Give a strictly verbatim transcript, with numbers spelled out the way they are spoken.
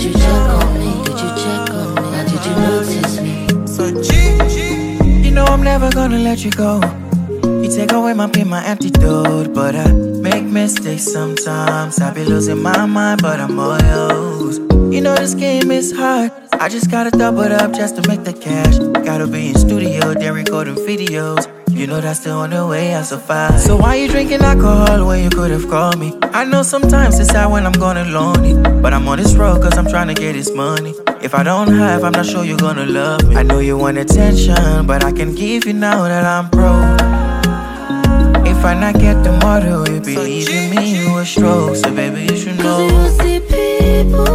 Did you check on me? Did you check on me? Now did you notice me? So G, G, you know I'm never gonna let you go. You take away my pain, my antidote. But I make mistakes sometimes. I be losing my mind, but I'm all yours. You know this game is hard. I just gotta double it up just to make the cash. Gotta be in studio, then recording videos. You know that's the only way I survive. So why you drinking alcohol when you could've called me? I know sometimes it's sad when I'm gonna lonely, but I'm on this road cause I'm trying to get this money. If I don't have, I'm not sure you're gonna love me. I know you want attention, but I can give you now that I'm broke. If I not get the model, you believe in me, you a stroke. So baby, you should know. Cause you see people